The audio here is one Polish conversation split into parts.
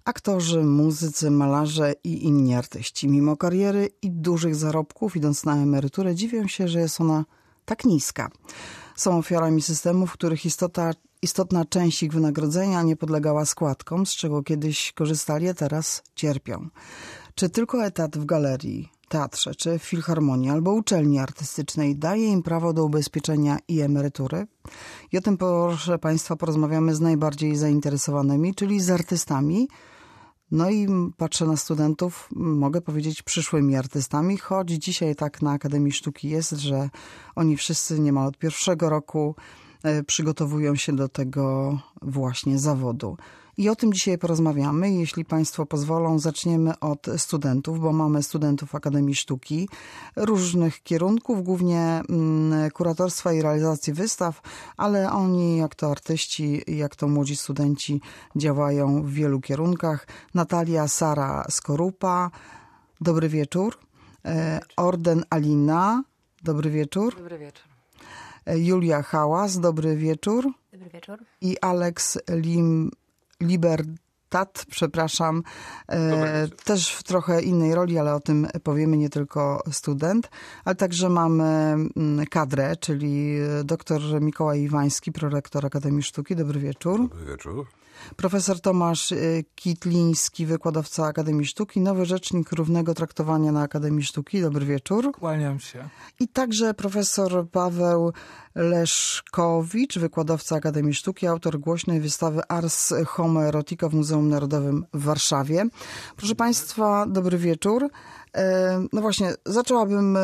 Aktorzy, muzycy, malarze i inni artyści. Mimo kariery i dużych zarobków, idąc na emeryturę, dziwią się, że jest ona tak niska. Są ofiarami systemów, w których istotna część ich wynagrodzenia nie podlegała składkom, z czego kiedyś korzystali, a teraz cierpią. Czy tylko etat w galerii, teatrze, czy w filharmonii albo uczelni artystycznej daje im prawo do ubezpieczenia i emerytury? I o tym, proszę Państwa, porozmawiamy z najbardziej zainteresowanymi, czyli z artystami. No i patrzę na studentów, mogę powiedzieć przyszłymi artystami, choć dzisiaj tak na Akademii Sztuki jest, że oni wszyscy niemal od pierwszego roku przygotowują się do tego właśnie zawodu. I o tym dzisiaj porozmawiamy. Jeśli Państwo pozwolą, zaczniemy od studentów, bo mamy studentów Akademii Sztuki różnych kierunków, głównie kuratorstwa i realizacji wystaw, ale oni, jak to artyści, jak to młodzi studenci, działają w wielu kierunkach. Natalia Sara Skorupa, dobry wieczór. Orden Alina, dobry wieczór. Dobry wieczór. Julia Hałas, dobry wieczór. Dobry wieczór. I Alex Libertat, przepraszam, też w trochę innej roli, ale o tym powiemy, nie tylko student, ale także mamy kadrę, czyli dr Mikołaj Iwański, prorektor Akademii Sztuki. Dobry wieczór. Dobry wieczór. Profesor Tomasz Kitliński, wykładowca Akademii Sztuki, nowy rzecznik równego traktowania na Akademii Sztuki. Dobry wieczór. Kłaniam się. I także profesor Paweł Leszkowicz, wykładowca Akademii Sztuki, autor głośnej wystawy Ars Homoerotica w Muzeum Narodowym w Warszawie. Proszę Państwa, dobry wieczór. No właśnie, zaczęłabym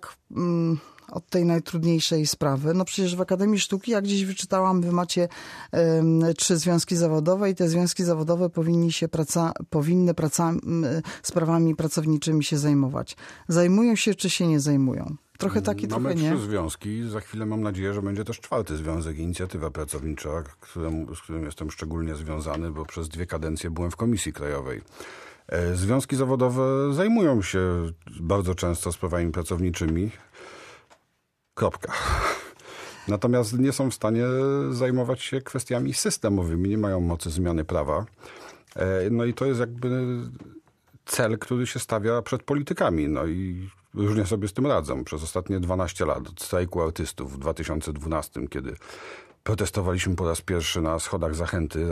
od tej najtrudniejszej sprawy. No przecież w Akademii Sztuki, jak gdzieś wyczytałam, wy macie 3 związki zawodowe i te związki zawodowe powinny sprawami pracowniczymi się zajmować. Zajmują się, czy się nie zajmują? Trochę tak i trochę nie. Mamy 3 związki. Za chwilę mam nadzieję, że będzie też 4 związek, Inicjatywa Pracownicza, z którym jestem szczególnie związany, bo przez 2 kadencje byłem w Komisji Krajowej. Związki zawodowe zajmują się bardzo często sprawami pracowniczymi. Kropka. Natomiast nie są w stanie zajmować się kwestiami systemowymi, nie mają mocy zmiany prawa. No i to jest jakby cel, który się stawia przed politykami. No i różnie sobie z tym radzą. Przez ostatnie 12 lat, od strajku artystów w 2012, kiedy protestowaliśmy po raz pierwszy na schodach Zachęty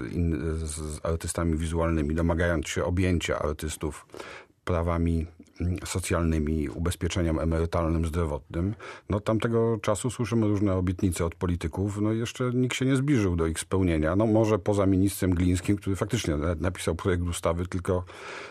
z artystami wizualnymi, domagając się objęcia artystów prawami socjalnymi, ubezpieczeniem emerytalnym, zdrowotnym. No tamtego czasu słyszymy różne obietnice od polityków. No jeszcze nikt się nie zbliżył do ich spełnienia. No może poza ministrem Glińskim, który faktycznie napisał projekt ustawy, tylko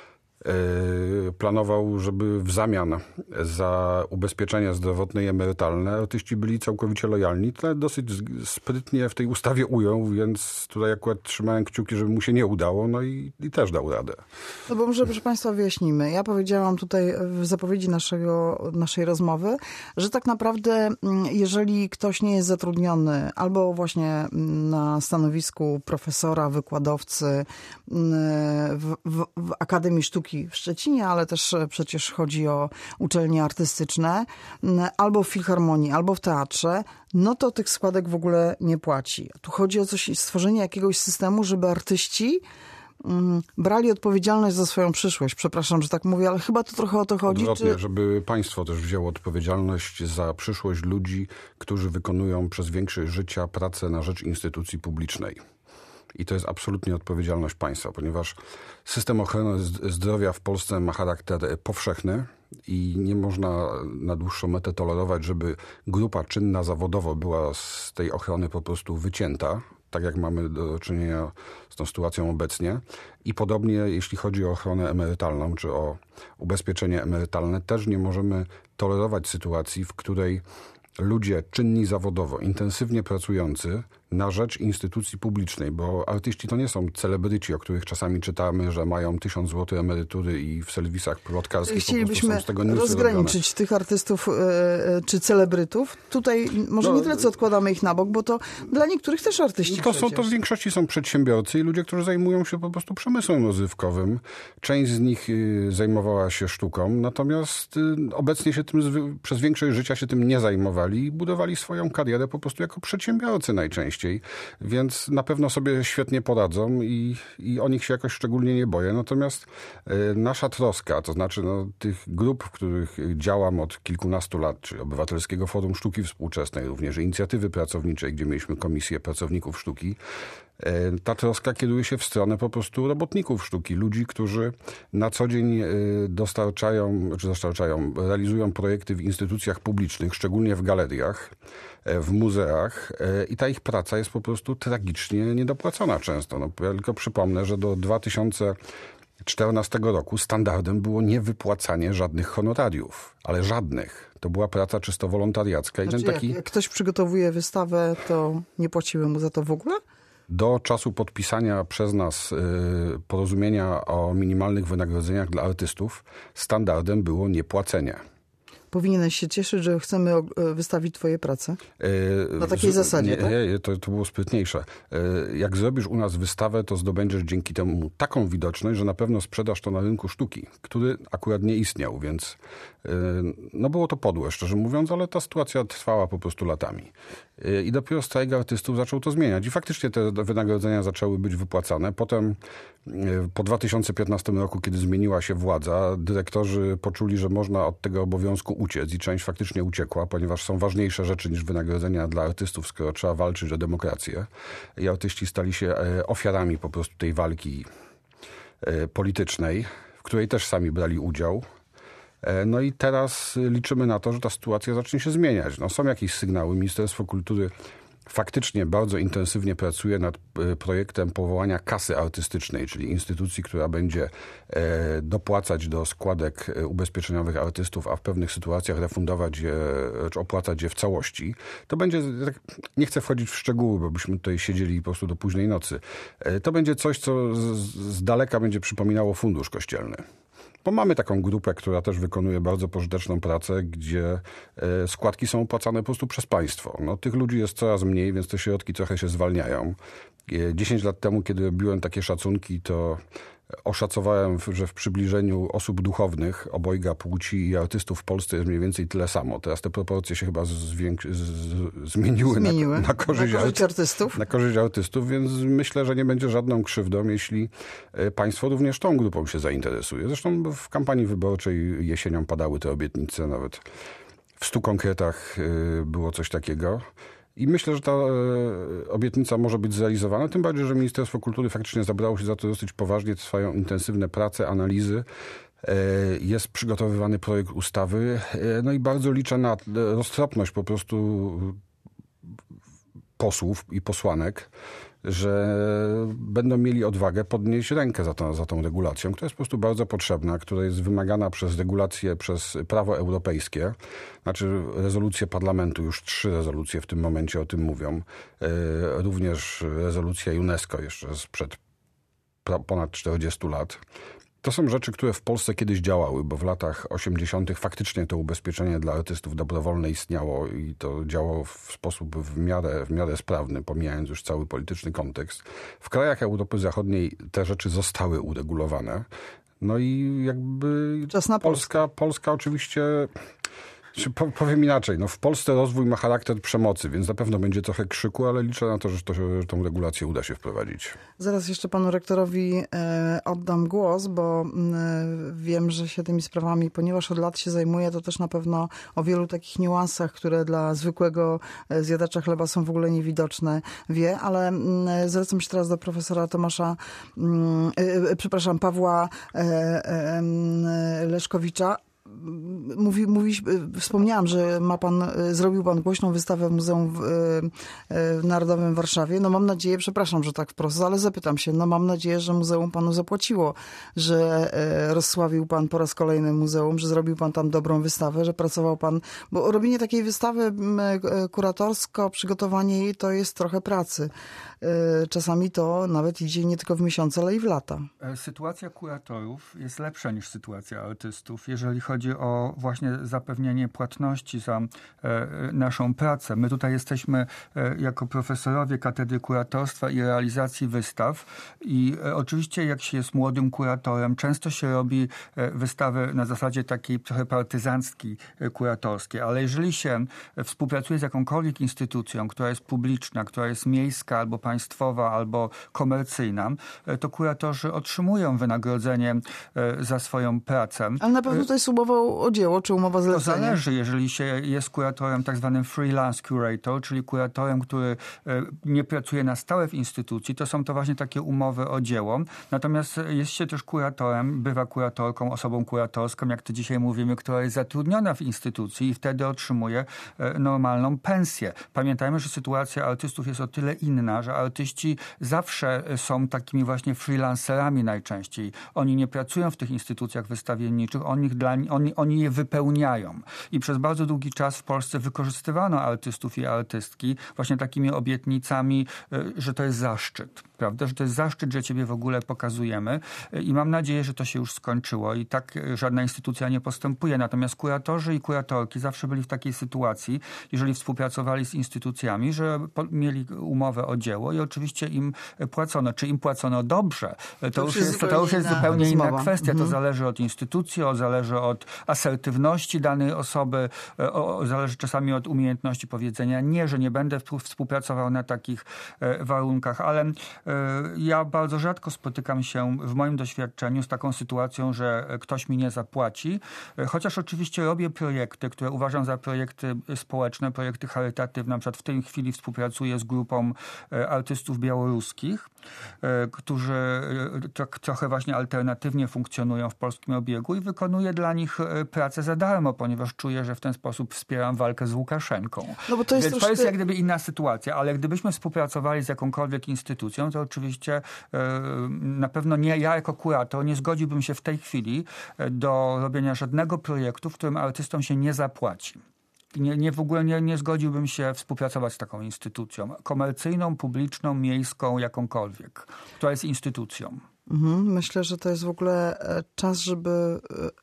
planował, żeby w zamian za ubezpieczenia zdrowotne i emerytalne artyści byli całkowicie lojalni. To dosyć sprytnie w tej ustawie ujął, więc tutaj akurat trzymałem kciuki, żeby mu się nie udało, no i też dał radę. No bo może, proszę Państwa, wyjaśnijmy. Ja powiedziałam tutaj w zapowiedzi naszej rozmowy, że tak naprawdę jeżeli ktoś nie jest zatrudniony albo właśnie na stanowisku profesora, wykładowcy w Akademii Sztuki w Szczecinie, ale też przecież chodzi o uczelnie artystyczne, albo w filharmonii, albo w teatrze, no to tych składek w ogóle nie płaci. Tu chodzi o stworzenie jakiegoś systemu, żeby artyści brali odpowiedzialność za swoją przyszłość. Przepraszam, że tak mówię, ale chyba to trochę o to chodzi. Odwrotnie, żeby państwo też wzięło odpowiedzialność za przyszłość ludzi, którzy wykonują przez większość życia pracę na rzecz instytucji publicznej. I to jest absolutnie odpowiedzialność państwa, ponieważ system ochrony zdrowia w Polsce ma charakter powszechny i nie można na dłuższą metę tolerować, żeby grupa czynna zawodowo była z tej ochrony po prostu wycięta, tak jak mamy do czynienia z tą sytuacją obecnie. I podobnie jeśli chodzi o ochronę emerytalną czy o ubezpieczenie emerytalne, też nie możemy tolerować sytuacji, w której ludzie czynni zawodowo, intensywnie pracujący na rzecz instytucji publicznej, bo artyści to nie są celebryci, o których czasami czytamy, że mają 1000 zł emerytury i w serwisach plotkarskich chcielibyśmy są z tego newsy rozgraniczyć robione. tych artystów czy celebrytów. Tutaj może nie tyle, co odkładamy ich na bok, bo to dla niektórych też artyści To w większości są przedsiębiorcy i ludzie, którzy zajmują się po prostu przemysłem rozrywkowym. Część z nich zajmowała się sztuką, natomiast obecnie się tym przez większość życia się tym nie zajmowali i budowali swoją karierę po prostu jako przedsiębiorcy najczęściej. najczęściej, więc na pewno sobie świetnie poradzą i o nich się jakoś szczególnie nie boję. Natomiast nasza troska, to znaczy tych grup, w których działam od kilkunastu lat, czyli Obywatelskiego Forum Sztuki Współczesnej, również Inicjatywy Pracowniczej, gdzie mieliśmy Komisję Pracowników Sztuki, ta troska kieruje się w stronę po prostu robotników sztuki, ludzi, którzy na co dzień realizują projekty w instytucjach publicznych, szczególnie w galeriach, w muzeach i ta ich praca jest po prostu tragicznie niedopłacona często. Ja tylko przypomnę, że do 2014 roku standardem było niewypłacanie żadnych honorariów, ale żadnych. To była praca czysto wolontariacka. Znaczy, jak ktoś przygotowuje wystawę, to nie płacimy mu za to w ogóle? Do czasu podpisania przez nas porozumienia o minimalnych wynagrodzeniach dla artystów standardem było niepłacenie. Powinieneś się cieszyć, że chcemy wystawić twoje prace? Na takiej zasadzie, tak? Nie, to było sprytniejsze. Jak zrobisz u nas wystawę, to zdobędziesz dzięki temu taką widoczność, że na pewno sprzedasz to na rynku sztuki, który akurat nie istniał, więc było to podłe, szczerze mówiąc, ale ta sytuacja trwała po prostu latami. I dopiero strajk artystów zaczął to zmieniać. I faktycznie te wynagrodzenia zaczęły być wypłacane. Potem po 2015 roku, kiedy zmieniła się władza, dyrektorzy poczuli, że można od tego obowiązku uciec i część faktycznie uciekła, ponieważ są ważniejsze rzeczy niż wynagrodzenia dla artystów, skoro trzeba walczyć o demokrację. I artyści stali się ofiarami po prostu tej walki politycznej, w której też sami brali udział. No i teraz liczymy na to, że ta sytuacja zacznie się zmieniać. Są jakieś sygnały. Ministerstwo Kultury faktycznie bardzo intensywnie pracuje nad projektem powołania kasy artystycznej, czyli instytucji, która będzie dopłacać do składek ubezpieczeniowych artystów, a w pewnych sytuacjach refundować je, czy opłacać je w całości. To będzie, nie chcę wchodzić w szczegóły, bo byśmy tutaj siedzieli po prostu do późnej nocy. To będzie coś, co z daleka będzie przypominało fundusz kościelny. Bo mamy taką grupę, która też wykonuje bardzo pożyteczną pracę, gdzie składki są opłacane po prostu przez państwo. Tych ludzi jest coraz mniej, więc te środki trochę się zwalniają. 10 lat temu, kiedy robiłem takie szacunki, to oszacowałem, że w przybliżeniu osób duchownych, obojga płci i artystów w Polsce jest mniej więcej tyle samo. Teraz te proporcje się chyba zmieniły. Na korzyść artystów. Na korzyść artystów, więc myślę, że nie będzie żadną krzywdą, jeśli państwo również tą grupą się zainteresuje. Zresztą w kampanii wyborczej jesienią padały te obietnice, nawet w 100 konkretach było coś takiego. I myślę, że ta obietnica może być zrealizowana, tym bardziej, że Ministerstwo Kultury faktycznie zabrało się za to dosyć poważnie. Trwają intensywne prace, analizy. Jest przygotowywany projekt ustawy. I bardzo liczę na roztropność po prostu posłów i posłanek, że będą mieli odwagę podnieść rękę za tą regulacją, która jest po prostu bardzo potrzebna, która jest wymagana przez regulacje, przez prawo europejskie. Znaczy rezolucje parlamentu, już 3 rezolucje w tym momencie o tym mówią. Również rezolucja UNESCO jeszcze sprzed ponad 40 lat. To są rzeczy, które w Polsce kiedyś działały, bo w latach 80. faktycznie to ubezpieczenie dla artystów dobrowolne istniało i to działało w sposób w miarę sprawny, pomijając już cały polityczny kontekst. W krajach Europy Zachodniej te rzeczy zostały uregulowane. I jakby czas na Polska oczywiście... Powiem inaczej, w Polsce rozwój ma charakter przemocy, więc na pewno będzie trochę krzyku, ale liczę na to, że tą regulację uda się wprowadzić. Zaraz jeszcze panu rektorowi oddam głos, bo wiem, że się tymi sprawami, ponieważ od lat się zajmuje, to też na pewno o wielu takich niuansach, które dla zwykłego zjadacza chleba są w ogóle niewidoczne, wie, ale zwracam się teraz do profesora Pawła Leszkowicza. Wspomniałam, że zrobił pan głośną wystawę w Muzeum Narodowym w Warszawie. Mam nadzieję, przepraszam, że tak wprost, ale zapytam się, mam nadzieję, że muzeum panu zapłaciło, że rozsławił pan po raz kolejny muzeum, że zrobił pan tam dobrą wystawę, że pracował pan, bo robienie takiej wystawy kuratorsko, przygotowanie jej to jest trochę pracy. Czasami to nawet idzie nie tylko w miesiące, ale i w lata. Sytuacja kuratorów jest lepsza niż sytuacja artystów, jeżeli chodzi chodzi o właśnie zapewnienie płatności za naszą pracę. My tutaj jesteśmy jako profesorowie Katedry Kuratorstwa i Realizacji Wystaw i oczywiście jak się jest młodym kuratorem, często się robi wystawy na zasadzie takiej trochę partyzanckiej, kuratorskiej, ale jeżeli się współpracuje z jakąkolwiek instytucją, która jest publiczna, która jest miejska albo państwowa, albo komercyjna, to kuratorzy otrzymują wynagrodzenie za swoją pracę. Ale na pewno to jest umowa o dzieło, czy umowa zlecenia? To zależy, jeżeli się jest kuratorem tak zwanym freelance curator, czyli kuratorem, który nie pracuje na stałe w instytucji, to są to właśnie takie umowy o dzieło. Natomiast jest się też kuratorem, bywa kuratorką, osobą kuratorską, jak to dzisiaj mówimy, która jest zatrudniona w instytucji i wtedy otrzymuje normalną pensję. Pamiętajmy, że sytuacja artystów jest o tyle inna, że artyści zawsze są takimi właśnie freelancerami najczęściej. Oni nie pracują w tych instytucjach wystawienniczych, oni je wypełniają. I przez bardzo długi czas w Polsce wykorzystywano artystów i artystki właśnie takimi obietnicami, że to jest zaszczyt, prawda? Że to jest zaszczyt, że ciebie w ogóle pokazujemy i mam nadzieję, że to się już skończyło i tak żadna instytucja nie postępuje. Natomiast kuratorzy i kuratorki zawsze byli w takiej sytuacji, jeżeli współpracowali z instytucjami, że mieli umowę o dzieło i oczywiście im płacono. Czy im płacono dobrze? To już jest zupełnie inna kwestia. To zależy od instytucji, zależy od asertywności danej osoby, zależy czasami od umiejętności powiedzenia nie, że nie będę współpracował na takich warunkach, ale ja bardzo rzadko spotykam się w moim doświadczeniu z taką sytuacją, że ktoś mi nie zapłaci, chociaż oczywiście robię projekty, które uważam za projekty społeczne, projekty charytatywne. Na przykład w tej chwili współpracuję z grupą artystów białoruskich, którzy trochę właśnie alternatywnie funkcjonują w polskim obiegu i wykonuję dla nich pracę za darmo, ponieważ czuję, że w ten sposób wspieram walkę z Łukaszenką. No bo to jest jak gdyby inna sytuacja, ale gdybyśmy współpracowali z jakąkolwiek instytucją, to oczywiście na pewno nie ja jako kurator nie zgodziłbym się w tej chwili do robienia żadnego projektu, w którym artystom się nie zapłaci. W ogóle nie zgodziłbym się współpracować z taką instytucją. Komercyjną, publiczną, miejską, jakąkolwiek, która jest instytucją. Myślę, że to jest w ogóle czas, żeby...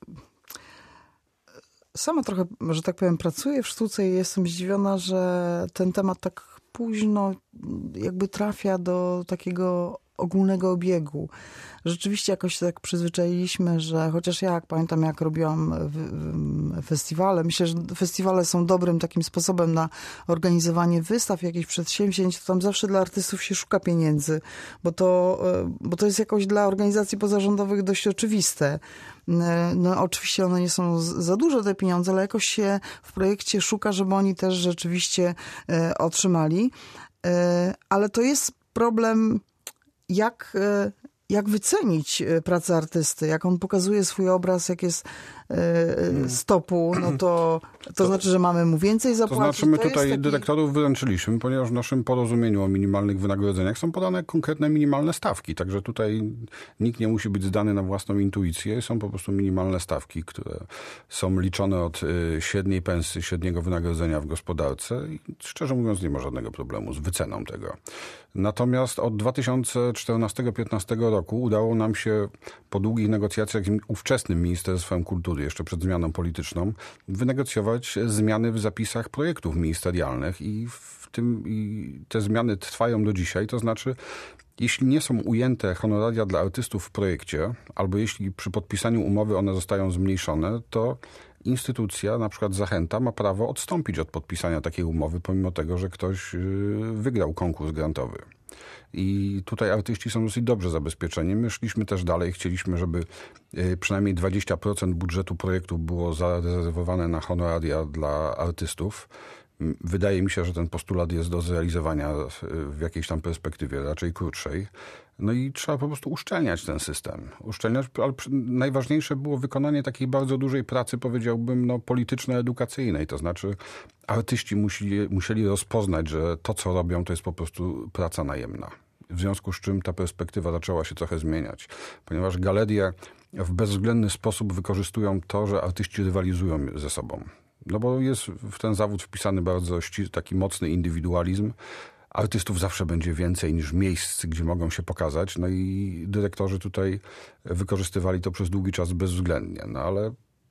Sama trochę, że tak powiem, pracuję w sztuce i jestem zdziwiona, że ten temat tak późno jakby trafia do takiego ogólnego obiegu. Rzeczywiście jakoś się tak przyzwyczailiśmy, że chociaż ja pamiętam, jak robiłam festiwale, myślę, że festiwale są dobrym takim sposobem na organizowanie wystaw, jakichś przedsięwzięć, to tam zawsze dla artystów się szuka pieniędzy, bo to jest jakoś dla organizacji pozarządowych dość oczywiste. No oczywiście one nie są za duże te pieniądze, ale jakoś się w projekcie szuka, żeby oni też rzeczywiście otrzymali. Ale to jest problem, jak wycenić pracę artysty, jak on pokazuje swój obraz, jak jest stopu, no to znaczy, że mamy mu więcej zapłacić. To znaczy my tutaj dyrektorów wyręczyliśmy, ponieważ w naszym porozumieniu o minimalnych wynagrodzeniach są podane konkretne minimalne stawki, także tutaj nikt nie musi być zdany na własną intuicję, są po prostu minimalne stawki, które są liczone od średniej pensji, średniego wynagrodzenia w gospodarce i szczerze mówiąc nie ma żadnego problemu z wyceną tego. Natomiast od 2014-2015 roku udało nam się po długich negocjacjach z ówczesnym Ministerstwem Kultury, jeszcze przed zmianą polityczną, wynegocjować zmiany w zapisach projektów ministerialnych i te zmiany trwają do dzisiaj. To znaczy, jeśli nie są ujęte honoraria dla artystów w projekcie, albo jeśli przy podpisaniu umowy one zostają zmniejszone, to instytucja, na przykład Zachęta, ma prawo odstąpić od podpisania takiej umowy, pomimo tego, że ktoś wygrał konkurs grantowy. I tutaj artyści są dosyć dobrze zabezpieczeni. My szliśmy też dalej. Chcieliśmy, żeby przynajmniej 20% budżetu projektów było zarezerwowane na honoraria dla artystów. Wydaje mi się, że ten postulat jest do zrealizowania w jakiejś tam perspektywie, raczej krótszej. No i trzeba po prostu uszczelniać ten system. Ale najważniejsze było wykonanie takiej bardzo dużej pracy, powiedziałbym, polityczno-edukacyjnej. To znaczy artyści musieli rozpoznać, że to, co robią, to jest po prostu praca najemna. W związku z czym ta perspektywa zaczęła się trochę zmieniać, ponieważ galerie w bezwzględny sposób wykorzystują to, że artyści rywalizują ze sobą. No bo jest w ten zawód wpisany bardzo taki mocny indywidualizm. Artystów zawsze będzie więcej niż miejsc, gdzie mogą się pokazać. No i dyrektorzy tutaj wykorzystywali to przez długi czas bezwzględnie. No ale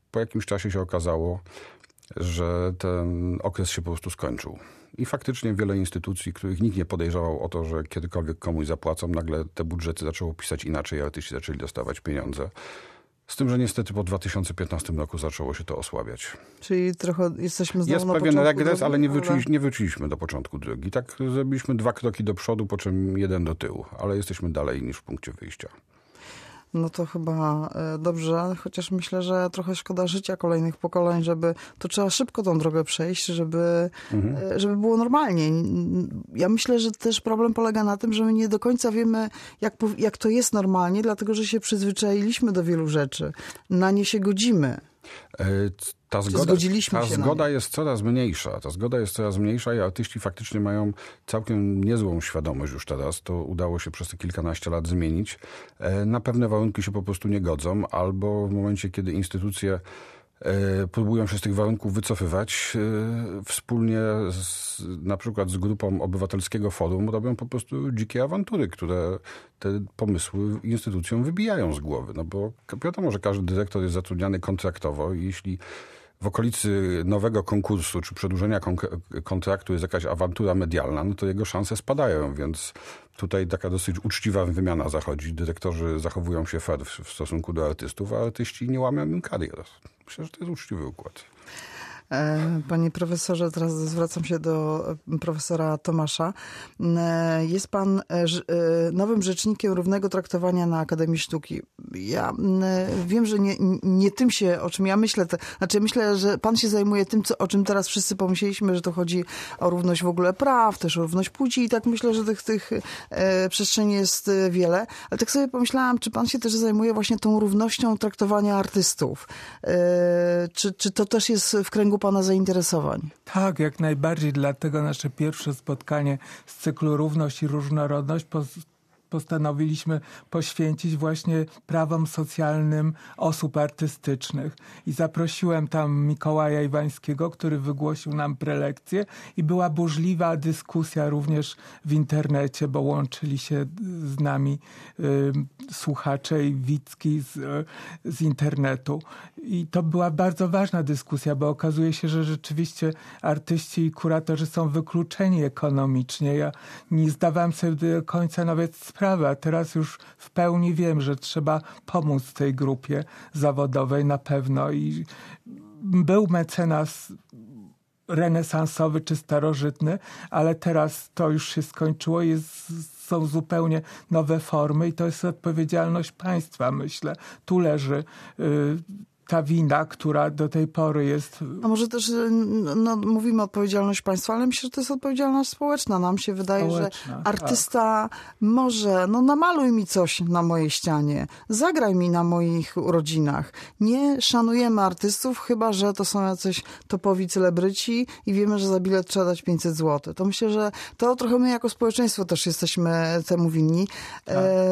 po jakimś czasie się okazało, że ten okres się po prostu skończył. I faktycznie wiele instytucji, których nikt nie podejrzewał o to, że kiedykolwiek komuś zapłacą, nagle te budżety zaczęło pisać inaczej, artyści zaczęli dostawać pieniądze. Z tym, że niestety po 2015 roku zaczęło się to osłabiać. Czyli trochę jesteśmy znowu jest na pewien początku regres, ale drogi, nie wróciliśmy do początku drogi. Tak zrobiliśmy 2 kroki do przodu, po czym 1 do tyłu. Ale jesteśmy dalej niż w punkcie wyjścia. No to chyba dobrze, chociaż myślę, że trochę szkoda życia kolejnych pokoleń, to trzeba szybko tą drogę przejść, żeby było normalnie. Ja myślę, że też problem polega na tym, że my nie do końca wiemy, jak to jest normalnie, dlatego że się przyzwyczailiśmy do wielu rzeczy. Na nie się godzimy. Ta zgoda jest coraz mniejsza i artyści faktycznie mają całkiem niezłą świadomość już teraz. To udało się przez te kilkanaście lat zmienić. Na pewne warunki się po prostu nie godzą, albo w momencie, kiedy instytucje próbują się z tych warunków wycofywać, wspólnie na przykład z grupą Obywatelskiego Forum robią po prostu dzikie awantury, które te pomysły instytucjom wybijają z głowy. No bo wiadomo, że każdy dyrektor jest zatrudniany kontraktowo i jeśli w okolicy nowego konkursu czy przedłużenia kontraktu jest jakaś awantura medialna, no to jego szanse spadają, więc tutaj taka dosyć uczciwa wymiana zachodzi. Dyrektorzy zachowują się fair w stosunku do artystów, a artyści nie łamią im karier. Myślę, że to jest uczciwy układ. Panie profesorze, teraz zwracam się do profesora Tomasza. Jest pan nowym rzecznikiem równego traktowania na Akademii Sztuki. Ja wiem, że nie tym się, o czym ja myślę, myślę, że pan się zajmuje tym, o czym teraz wszyscy pomyśleliśmy, że to chodzi o równość w ogóle praw, też o równość płci i tak myślę, że tych przestrzeni jest wiele. Ale tak sobie pomyślałam, czy pan się też zajmuje właśnie tą równością traktowania artystów? Czy to też jest w kręgu pana zainteresowań? Tak, jak najbardziej. Dlatego nasze pierwsze spotkanie z cyklu Równość i Różnorodność postanowiliśmy poświęcić właśnie prawom socjalnym osób artystycznych. I zaprosiłem tam Mikołaja Iwańskiego, który wygłosił nam prelekcję i była burzliwa dyskusja również w internecie, bo łączyli się z nami słuchacze i widzki z internetu. I to była bardzo ważna dyskusja, bo okazuje się, że rzeczywiście artyści i kuratorzy są wykluczeni ekonomicznie. Ja nie zdawałem sobie do końca nawet sprawy, a teraz już w pełni wiem, że trzeba pomóc tej grupie zawodowej na pewno. I był mecenas renesansowy czy starożytny, ale teraz to już się skończyło, są zupełnie nowe formy i to jest odpowiedzialność państwa, myślę. Tu leży ta wina, która do tej pory jest... A może też mówimy odpowiedzialność państwa, ale myślę, że to jest odpowiedzialność społeczna. Nam się wydaje, że artysta może, namaluj mi coś na mojej ścianie, zagraj mi na moich urodzinach. Nie szanujemy artystów, chyba że to są jacyś topowi celebryci i wiemy, że za bilet trzeba dać 500 zł. To myślę, że to trochę my jako społeczeństwo też jesteśmy temu winni. Tak.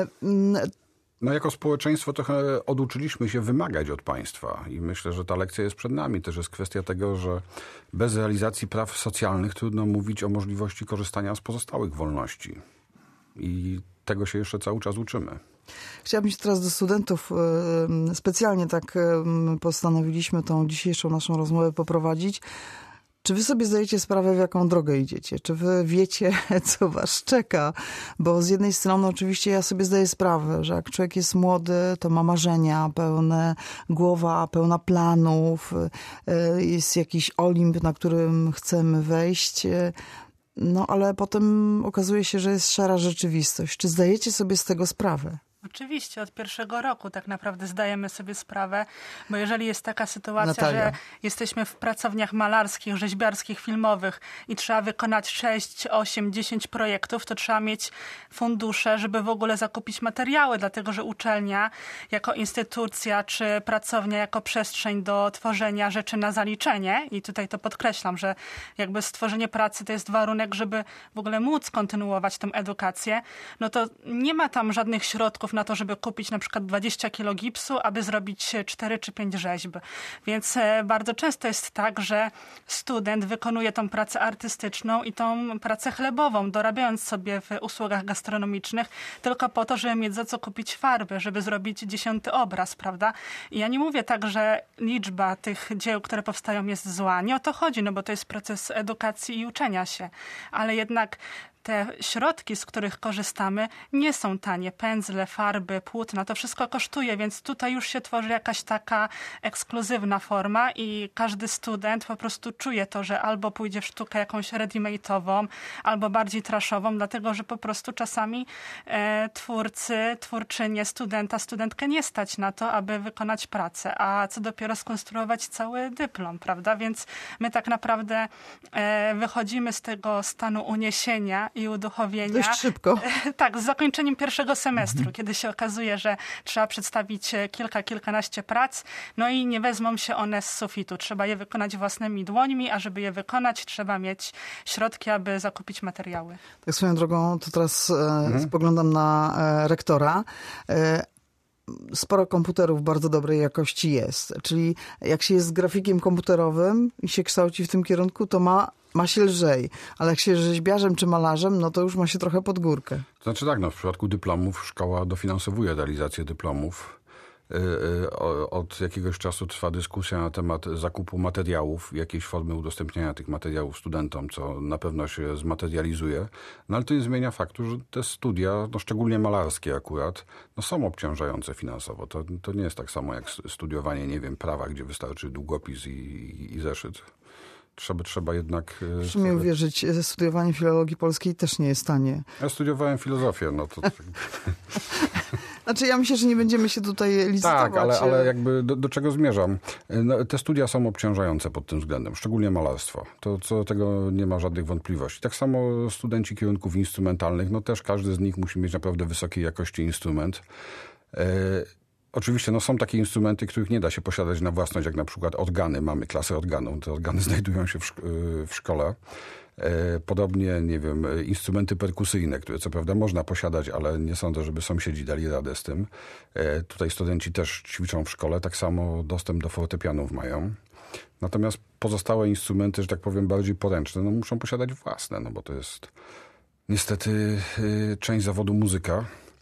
No jako społeczeństwo trochę oduczyliśmy się wymagać od państwa i myślę, że ta lekcja jest przed nami. Też jest kwestia tego, że bez realizacji praw socjalnych trudno mówić o możliwości korzystania z pozostałych wolności. I tego się jeszcze cały czas uczymy. Chciałabym się teraz do studentów. Specjalnie tak postanowiliśmy tą dzisiejszą naszą rozmowę poprowadzić. Czy wy sobie zdajecie sprawę, w jaką drogę idziecie? Czy wy wiecie, co was czeka? Bo z jednej strony oczywiście ja sobie zdaję sprawę, że jak człowiek jest młody, to ma marzenia, głowa pełna planów, jest jakiś Olimp, na którym chcemy wejść. Ale potem okazuje się, że jest szara rzeczywistość. Czy zdajecie sobie z tego sprawę? Oczywiście, od pierwszego roku tak naprawdę zdajemy sobie sprawę, bo jeżeli jest taka sytuacja, Natalia, że jesteśmy w pracowniach malarskich, rzeźbiarskich, filmowych i trzeba wykonać 6, 8, 10 projektów, to trzeba mieć fundusze, żeby w ogóle zakupić materiały, dlatego że uczelnia jako instytucja czy pracownia jako przestrzeń do tworzenia rzeczy na zaliczenie i tutaj to podkreślam, że jakby stworzenie pracy to jest warunek, żeby w ogóle móc kontynuować tę edukację, no to nie ma tam żadnych środków na to, żeby kupić na przykład 20 kilo gipsu, aby zrobić 4 czy 5 rzeźb. Więc bardzo często jest tak, że student wykonuje tą pracę artystyczną i tą pracę chlebową, dorabiając sobie w usługach gastronomicznych tylko po to, żeby mieć za co kupić farby, żeby zrobić 10. obraz, prawda? I ja nie mówię tak, że liczba tych dzieł, które powstają, jest zła. Nie o to chodzi, no bo to jest proces edukacji i uczenia się. Ale jednak te środki, z których korzystamy, nie są tanie. Pędzle, farby, płótna, to wszystko kosztuje, więc tutaj już się tworzy jakaś taka ekskluzywna forma i każdy student po prostu czuje to, że albo pójdzie w sztukę jakąś ready-made'ową, albo bardziej trashową, dlatego że po prostu czasami twórcy, twórczynie, studentkę nie stać na to, aby wykonać pracę, a co dopiero skonstruować cały dyplom, prawda? Więc my tak naprawdę wychodzimy z tego stanu uniesienia i uduchowienia. Dość szybko. Tak, z zakończeniem pierwszego semestru, kiedy się okazuje, że trzeba przedstawić kilkanaście prac, no i nie wezmą się one z sufitu. Trzeba je wykonać własnymi dłońmi, a żeby je wykonać, trzeba mieć środki, aby zakupić materiały. Tak swoją drogą, to teraz spoglądam na rektora. Sporo komputerów bardzo dobrej jakości jest. Czyli jak się jest grafikiem komputerowym i się kształci w tym kierunku, to ma się lżej. Ale jak się jest rzeźbiarzem czy malarzem, no to już ma się trochę pod górkę. To znaczy tak, no w przypadku dyplomów szkoła dofinansowuje realizację dyplomów. Od jakiegoś czasu trwa dyskusja na temat zakupu materiałów, jakiejś formy udostępniania tych materiałów studentom, co na pewno się zmaterializuje. No ale to nie zmienia faktu, że te studia, no szczególnie malarskie akurat, no są obciążające finansowo. To nie jest tak samo jak studiowanie, nie wiem, prawa, gdzie wystarczy długopis i zeszyt. Trzeba jednak... Proszę mi uwierzyć, studiowanie filologii polskiej też nie jest tanie. Ja studiowałem filozofię, no to... Znaczy ja myślę, że nie będziemy się tutaj licytować. Tak, ale jakby do czego zmierzam? No, te studia są obciążające pod tym względem, szczególnie malarstwo. To co do tego nie ma żadnych wątpliwości. Tak samo studenci kierunków instrumentalnych, no też każdy z nich musi mieć naprawdę wysokiej jakości instrument. Oczywiście no, są takie instrumenty, których nie da się posiadać na własność, jak na przykład organy. Mamy klasę organu. Te organy znajdują się w szkole. Podobnie, nie wiem, instrumenty perkusyjne, które co prawda można posiadać, ale nie sądzę, żeby sąsiedzi dali radę z tym. Tutaj studenci też ćwiczą w szkole, tak samo dostęp do fortepianów mają. Natomiast pozostałe instrumenty, że tak powiem, bardziej poręczne, no muszą posiadać własne, no bo to jest niestety część zawodu muzyka.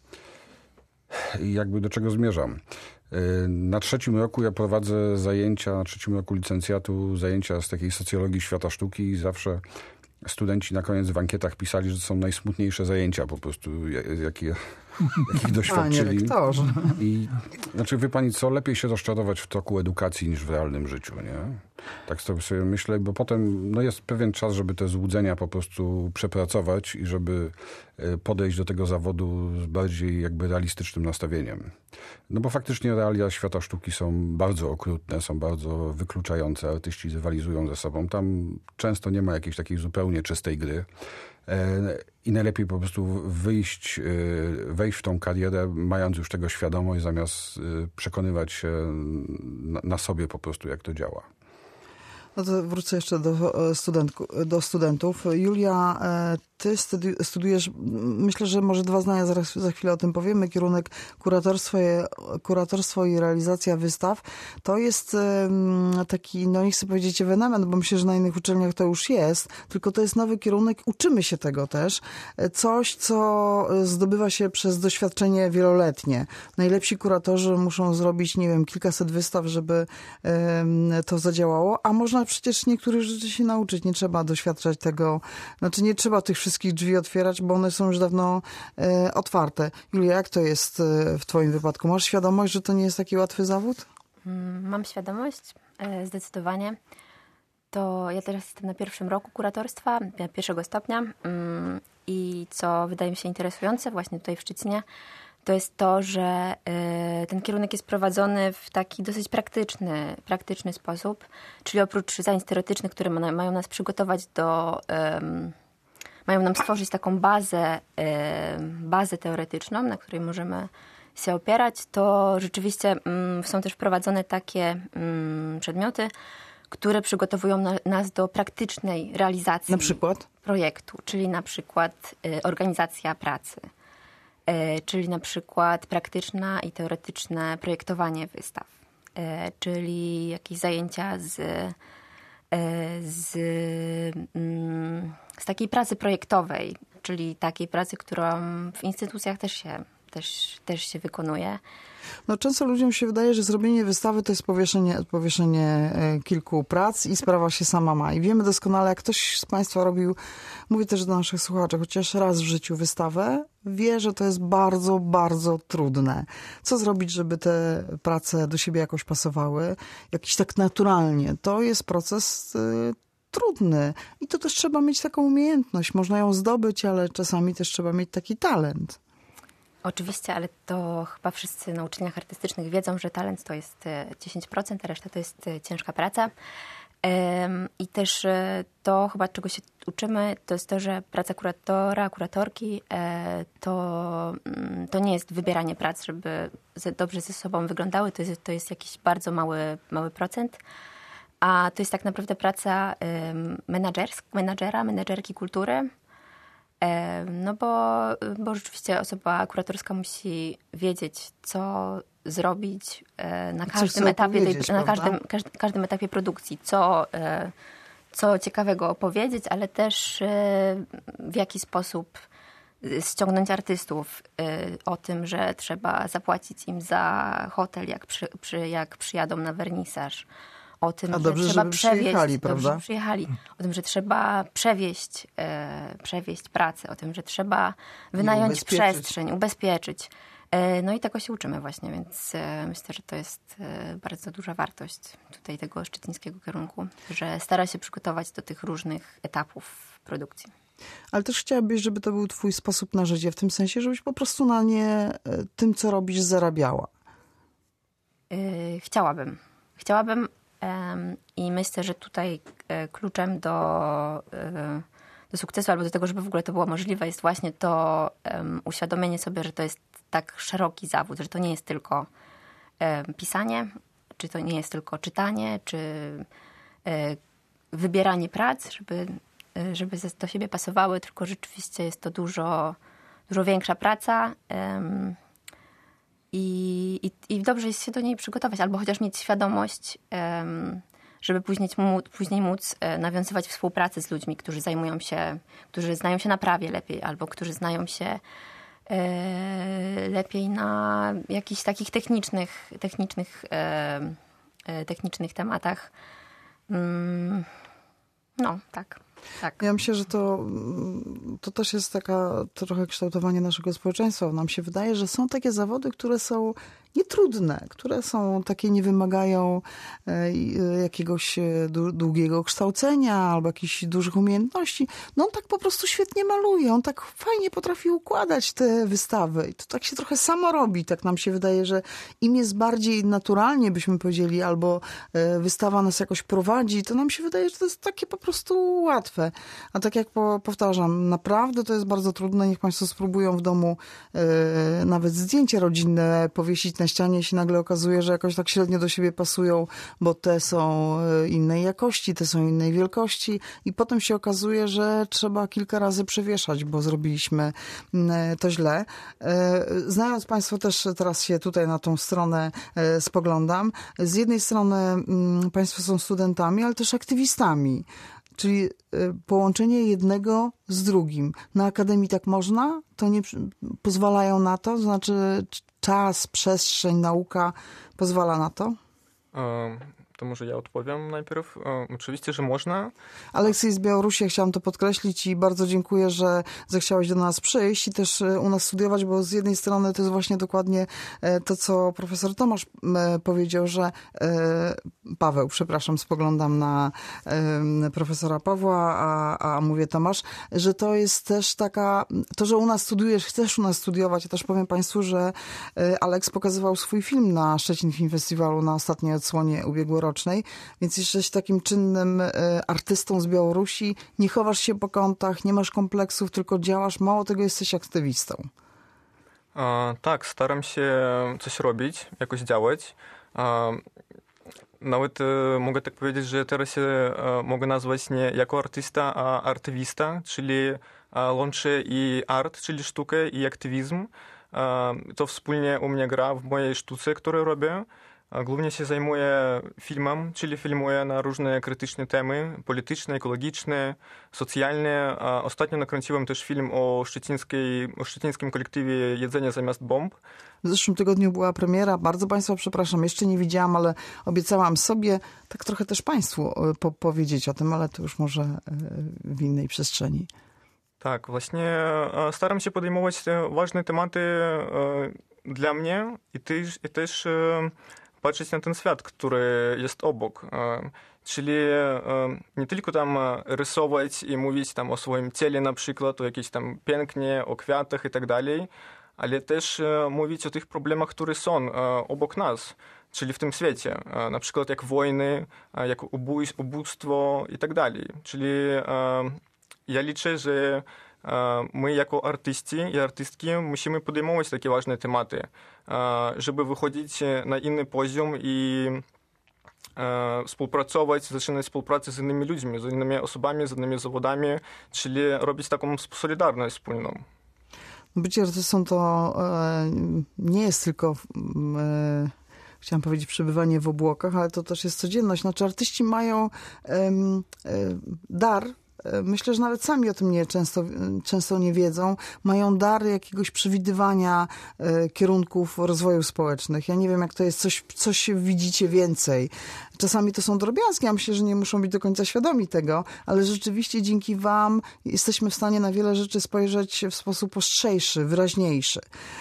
I jakby do czego zmierzam? Na 3. roku ja prowadzę zajęcia, na 3. roku licencjatu, zajęcia z takiej socjologii świata sztuki i zawsze studenci na koniec w ankietach pisali, że to są najsmutniejsze zajęcia po prostu, jakich doświadczyli. Panie rektorze. I znaczy, wie pani co, lepiej się rozczarować w toku edukacji niż w realnym życiu, nie? Tak sobie myślę, bo potem no jest pewien czas, żeby te złudzenia po prostu przepracować i żeby podejść do tego zawodu z bardziej jakby realistycznym nastawieniem. No bo faktycznie realia świata sztuki są bardzo okrutne, są bardzo wykluczające, artyści rywalizują ze sobą. Tam często nie ma jakiejś takiej zupełnie czystej gry. I najlepiej po prostu wejść w tą karierę, mając już tego świadomość, zamiast przekonywać się na sobie po prostu, jak to działa. No to wrócę jeszcze do studentów. Julia, ty studiujesz, myślę, że może 2 zdania, za chwilę o tym powiemy, kierunek kuratorstwo i realizacja wystaw. To jest taki, no nie chcę powiedzieć ewenement, bo myślę, że na innych uczelniach to już jest, tylko to jest nowy kierunek, uczymy się tego też. Coś, co zdobywa się przez doświadczenie wieloletnie. Najlepsi kuratorzy muszą zrobić, nie wiem, kilkaset wystaw, żeby to zadziałało, a można przecież niektórych rzeczy się nauczyć. Nie trzeba doświadczać tego, znaczy nie trzeba tych wszystkich drzwi otwierać, bo one są już dawno otwarte. Julia, jak to jest w twoim wypadku? Masz świadomość, że to nie jest taki łatwy zawód? Mam świadomość, zdecydowanie. To ja teraz jestem na 1. roku kuratorstwa, 1. stopnia i co wydaje mi się interesujące właśnie tutaj w Szczecinie, to jest to, że ten kierunek jest prowadzony w taki dosyć praktyczny sposób, czyli oprócz zajęć teoretycznych, które mają nas przygotować mają nam stworzyć taką bazę teoretyczną, na której możemy się opierać, to rzeczywiście są też prowadzone takie przedmioty, które przygotowują nas do praktycznej realizacji na przykład? Projektu, czyli na przykład organizacja pracy. czyli na przykład praktyczne i teoretyczne projektowanie wystaw, czyli jakieś zajęcia z takiej pracy projektowej, czyli takiej pracy, którą w instytucjach też się wykonuje. No, często ludziom się wydaje, że zrobienie wystawy to jest powieszenie kilku prac i sprawa się sama ma. I wiemy doskonale, jak ktoś z Państwa robił, mówię też do naszych słuchaczy, chociaż raz w życiu wystawę, wie, że to jest bardzo, bardzo trudne. Co zrobić, żeby te prace do siebie jakoś pasowały? Jakiś tak naturalnie. To jest proces trudny. I to też trzeba mieć taką umiejętność. Można ją zdobyć, ale czasami też trzeba mieć taki talent. Oczywiście, ale to chyba wszyscy na uczelniach artystycznych wiedzą, że talent to jest 10%, a reszta to jest ciężka praca. I też to chyba, czego się uczymy, to jest to, że praca kuratorki to nie jest wybieranie prac, żeby dobrze ze sobą wyglądały. To jest jakiś bardzo mały procent. A to jest tak naprawdę praca menadżerki kultury. No bo rzeczywiście osoba kuratorska musi wiedzieć, co zrobić na każdym etapie każdym etapie produkcji, co ciekawego opowiedzieć, ale też w jaki sposób ściągnąć artystów, o tym, że trzeba zapłacić im za hotel, jak przyjadą na wernisaż. O tym, dobrze, że trzeba przyjechali, prawda? O tym, że trzeba przewieźć pracę, o tym, że trzeba wynająć przestrzeń, ubezpieczyć. No i tego się uczymy właśnie, więc myślę, że to jest bardzo duża wartość tutaj tego szczecińskiego kierunku, że stara się przygotować do tych różnych etapów produkcji. Ale też chciałabyś, żeby to był twój sposób na życie, w tym sensie, żebyś po prostu na nie tym, co robisz, zarabiała. Chciałabym. I myślę, że tutaj kluczem do sukcesu albo do tego, żeby w ogóle to było możliwe, jest właśnie to uświadomienie sobie, że to jest tak szeroki zawód, że to nie jest tylko pisanie, czy to nie jest tylko czytanie, czy wybieranie prac, żeby do siebie pasowały, tylko rzeczywiście jest to dużo większa praca. I dobrze jest się do niej przygotować, albo chociaż mieć świadomość, żeby później móc nawiązywać współpracę z ludźmi, którzy znają się na prawie lepiej, albo którzy znają się lepiej na jakichś takich technicznych tematach. No, tak. Ja myślę, że to też jest taka trochę kształtowanie naszego społeczeństwa. Nam się wydaje, że są takie zawody, które są nietrudne, które są takie, nie wymagają jakiegoś długiego kształcenia albo jakichś dużych umiejętności. No on tak po prostu świetnie maluje, on tak fajnie potrafi układać te wystawy. I to tak się trochę samo robi. Tak nam się wydaje, że im jest bardziej naturalnie, byśmy powiedzieli, albo wystawa nas jakoś prowadzi, to nam się wydaje, że to jest takie po prostu łatwe. A tak jak powtarzam, naprawdę to jest bardzo trudne. Niech Państwo spróbują w domu nawet zdjęcie rodzinne powiesić na ścianie, się nagle okazuje, że jakoś tak średnio do siebie pasują, bo te są innej jakości, te są innej wielkości i potem się okazuje, że trzeba kilka razy przewieszać, bo zrobiliśmy to źle. Znając Państwo też, teraz się tutaj na tą stronę spoglądam, z jednej strony Państwo są studentami, ale też aktywistami. Czyli połączenie jednego z drugim. Na Akademii tak można? To nie pozwalają na to? Znaczy czas, przestrzeń, nauka pozwala na to? To może ja odpowiem najpierw. Oczywiście, że można. Aleksiej z Białorusi, ja chciałam to podkreślić i bardzo dziękuję, że zechciałeś do nas przyjść i też u nas studiować, bo z jednej strony to jest właśnie dokładnie to, co profesor Tomasz powiedział, że Paweł, przepraszam, spoglądam na profesora Pawła, a mówię Tomasz, że to jest też taka, to, że u nas studiujesz, chcesz u nas studiować. Ja też powiem Państwu, że Aleks pokazywał swój film na Szczecin Film Festiwalu na ostatniej odsłonie ubiegłorocznej, więc jesteś takim czynnym artystą z Białorusi, nie chowasz się po kątach, nie masz kompleksów, tylko działasz, mało tego jesteś aktywistą. Tak, staram się coś robić, jakoś działać. Nawet mogę tak powiedzieć, że teraz się mogę nazwać nie jako artysta, a artywista, czyli łączę i art, czyli sztukę, i aktywizm. To wspólnie u mnie gra w mojej sztuce, którą robię. Głównie się zajmuję filmem, czyli filmuję na różne krytyczne temy polityczne, ekologiczne, socjalne. Ostatnio nakręciłem też film o szczecińskim kolektywie Jedzenie zamiast bomb. W zeszłym tygodniu była premiera. Bardzo Państwa przepraszam, jeszcze nie widziałam, ale obiecałam sobie tak trochę też Państwu powiedzieć o tym, ale to już może w innej przestrzeni. Tak, właśnie staram się podejmować te ważne tematy dla mnie i też patrzeć na ten świat, który jest obok. Czyli nie tylko tam rysować i mówić tam o swoim ciele na przykład, o jakieś tam pięknie, o kwiatach i tak dalej, ale też mówić o tych problemach, które są obok nas, czyli w tym świecie. Na przykład jak wojny, jak ubóstwo i tak dalej. Czyli ja liczę, że my jako artyści i artystki musimy podejmować takie ważne tematy, żeby wychodzić na inny poziom i zaczynać współpracę z innymi ludźmi, z innymi osobami, z innymi zawodami, czyli robić taką solidarność wspólną. Bycie artystą to nie jest tylko, chciałam powiedzieć, przebywanie w obłokach, ale to też jest codzienność. Znaczy artyści mają dar, myślę, że nawet sami o tym często nie wiedzą, mają dar jakiegoś przewidywania kierunków rozwoju społecznych. Ja nie wiem, jak to jest, coś widzicie więcej. Czasami to są drobiazgi, ja myślę, że nie muszą być do końca świadomi tego, ale rzeczywiście dzięki wam jesteśmy w stanie na wiele rzeczy spojrzeć w sposób ostrzejszy, wyraźniejszy.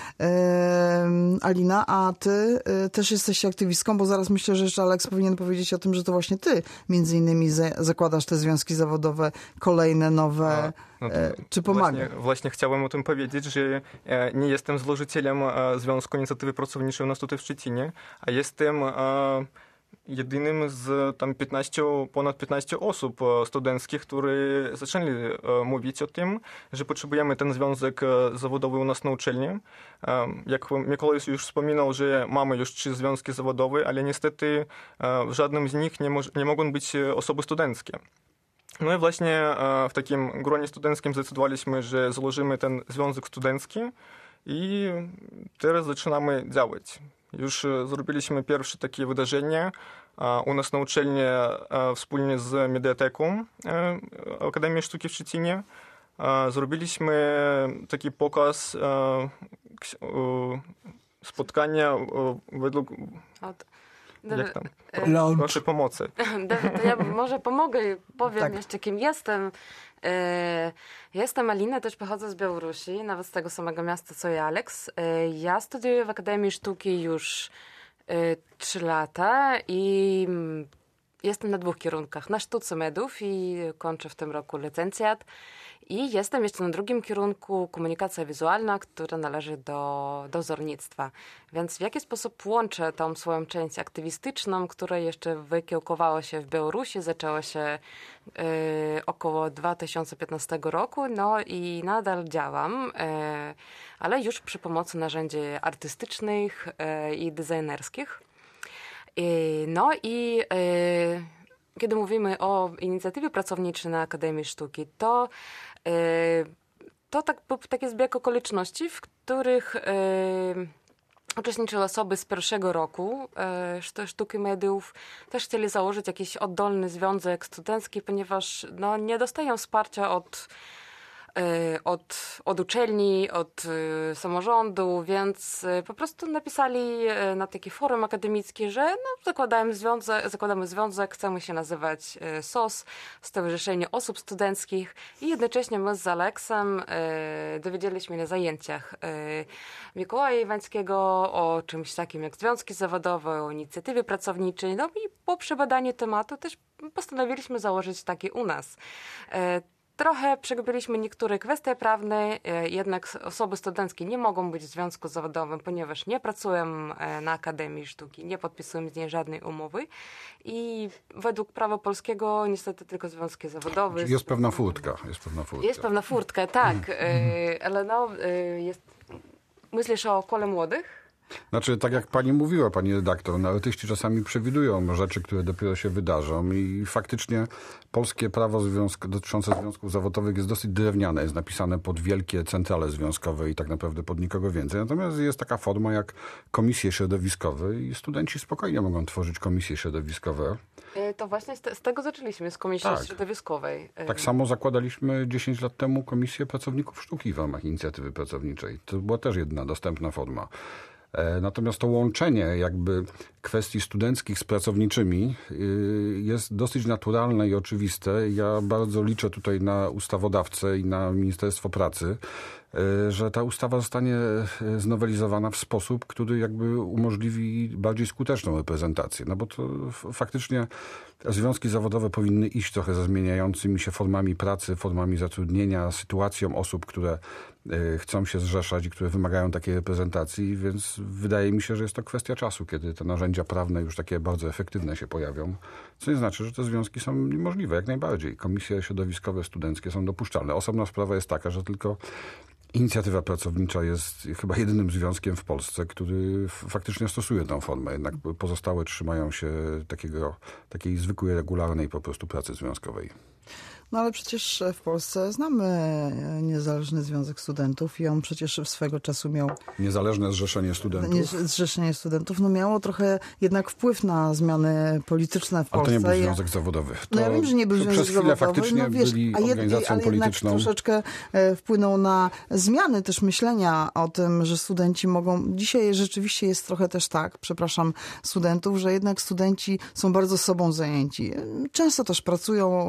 Alina, a ty też jesteś aktywistką, bo zaraz myślę, że jeszcze Aleks powinien powiedzieć o tym, że to właśnie ty między innymi zakładasz te związki zawodowe, kolejne, nowe. Czy pomaga? Właśnie chciałem o tym powiedzieć, że nie jestem złożycielem Związku Inicjatywy Pracowniczej u nas tutaj w Szczecinie, a jestem jedynym z tam ponad 15 osób studenckich, które zaczęli mówić o tym, że potrzebujemy ten związek zawodowy u nas na uczelni. Jak Mikołaj już wspominał, że mamy już 3 związki zawodowe, ale niestety w żadnym z nich nie mogą być osoby studenckie. No i właśnie w takim gronie studenckim zdecydowaliśmy, że założymy ten związek studencki i teraz zaczynamy działać. Już zrobiliśmy pierwsze takie wydarzenie u nas na uczelni wspólnie z Mediateką Akademii Sztuki w Szczecinie. Zrobiliśmy taki pokaz spotkania według... Jak tam? Proszę pomocy. To ja może pomogę i powiem jeszcze, kim jestem. Jestem Alina, też pochodzę z Białorusi, nawet z tego samego miasta co i Aleks. Ja studiuję w Akademii Sztuki już 3 lata i jestem na 2 kierunkach. Na sztuce mediów i kończę w tym roku licencjat. I jestem jeszcze na drugim kierunku komunikacja wizualna, która należy do dozornictwa. Więc w jaki sposób łączę tą swoją część aktywistyczną, która jeszcze wykiełkowała się w Białorusi, zaczęła się około 2015 roku, no i nadal działam, ale już przy pomocy narzędzi artystycznych i designerskich. No i kiedy mówimy o inicjatywie pracowniczej na Akademii Sztuki, to taki zbieg okoliczności, w których uczestniczyły osoby z pierwszego roku sztuki mediów. Też chcieli założyć jakiś oddolny związek studencki, ponieważ nie dostają wsparcia od uczelni, od samorządu, więc po prostu napisali na taki forum akademickie, że zakładamy związek, chcemy się nazywać SOS, Stowarzyszenie Osób Studenckich, i jednocześnie my z Aleksem dowiedzieliśmy na zajęciach Mikołaja Iwańskiego o czymś takim jak związki zawodowe, o inicjatywie pracowniczej, no i po przebadaniu tematu też postanowiliśmy założyć taki u nas. Trochę przegubiliśmy niektóre kwestie prawne, jednak osoby studenckie nie mogą być w związku zawodowym, ponieważ nie pracują na Akademii Sztuki, nie podpisują z niej żadnej umowy i według prawa polskiego niestety tylko związki zawodowe. Czyli jest pewna furtka. Jest pewna furtka, tak, ale myślisz o kole młodych? Znaczy, tak jak pani mówiła, pani redaktor, no, artyści czasami przewidują rzeczy, które dopiero się wydarzą i faktycznie polskie prawo dotyczące związków zawodowych jest dosyć drewniane. Jest napisane pod wielkie centrale związkowe i tak naprawdę pod nikogo więcej. Natomiast jest taka forma jak komisje środowiskowe i studenci spokojnie mogą tworzyć komisje środowiskowe. To właśnie z tego zaczęliśmy, z komisji środowiskowej. Tak samo zakładaliśmy 10 lat temu Komisję Pracowników Sztuki w ramach inicjatywy pracowniczej. To była też jedna dostępna forma. Natomiast to łączenie jakby kwestii studenckich z pracowniczymi jest dosyć naturalne i oczywiste. Ja bardzo liczę tutaj na ustawodawcę i na Ministerstwo Pracy, że ta ustawa zostanie znowelizowana w sposób, który jakby umożliwi bardziej skuteczną reprezentację. No bo to faktycznie związki zawodowe powinny iść trochę ze zmieniającymi się formami pracy, formami zatrudnienia, sytuacją osób, które chcą się zrzeszać i które wymagają takiej reprezentacji, więc wydaje mi się, że jest to kwestia czasu, kiedy te narzędzia prawne już takie bardzo efektywne się pojawią, co nie znaczy, że te związki są możliwe, jak najbardziej. Komisje środowiskowe, studenckie są dopuszczalne. Osobna sprawa jest taka, że tylko Inicjatywa Pracownicza jest chyba jedynym związkiem w Polsce, który faktycznie stosuje tę formę. Jednak pozostałe trzymają się takiej zwykłej, regularnej po prostu pracy związkowej. No ale przecież w Polsce znamy Niezależny Związek Studentów i on przecież swego czasu miał... Niezależne Zrzeszenie Studentów. Zrzeszenie Studentów miało trochę jednak wpływ na zmiany polityczne w Polsce. Ale to nie był związek zawodowy. No ja wiem, że nie był związek przez chwilę zawodowy. faktycznie byli organizacją ale polityczną. Jednak troszeczkę wpłynął na zmiany też myślenia o tym, że studenci mogą... Dzisiaj rzeczywiście jest trochę też tak, przepraszam studentów, że jednak studenci są bardzo sobą zajęci. Często też pracują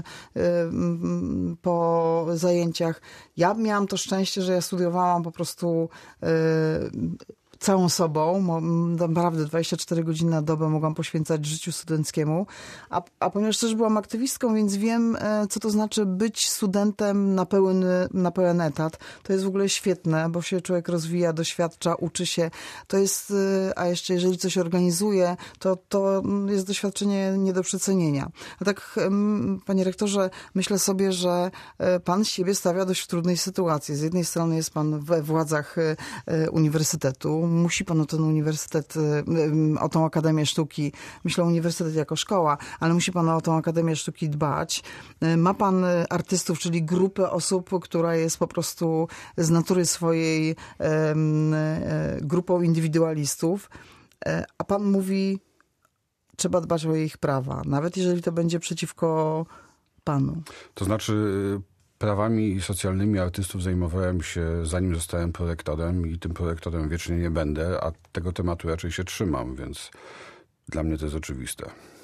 po zajęciach. Ja miałam to szczęście, że ja studiowałam po prostu całą sobą, naprawdę 24 godziny na dobę mogłam poświęcać życiu studenckiemu, a ponieważ też byłam aktywistką, więc wiem, co to znaczy być studentem na pełen etat. To jest w ogóle świetne, bo się człowiek rozwija, doświadcza, uczy się. To jest, a jeszcze jeżeli coś organizuje, to jest doświadczenie nie do przecenienia. A tak, panie rektorze, myślę sobie, że pan siebie stawia dość w trudnej sytuacji. Z jednej strony jest pan we władzach uniwersytetu, musi pan o ten uniwersytet, o tą Akademię Sztuki, myślę uniwersytet jako szkoła, ale musi pan o tą Akademię Sztuki dbać. Ma pan artystów, czyli grupę osób, która jest po prostu z natury swojej grupą indywidualistów, a pan mówi, trzeba dbać o ich prawa, nawet jeżeli to będzie przeciwko panu. To znaczy... Prawami socjalnymi artystów zajmowałem się, zanim zostałem prorektorem i tym prorektorem wiecznie nie będę, a tego tematu raczej się trzymam, więc dla mnie to jest oczywiste.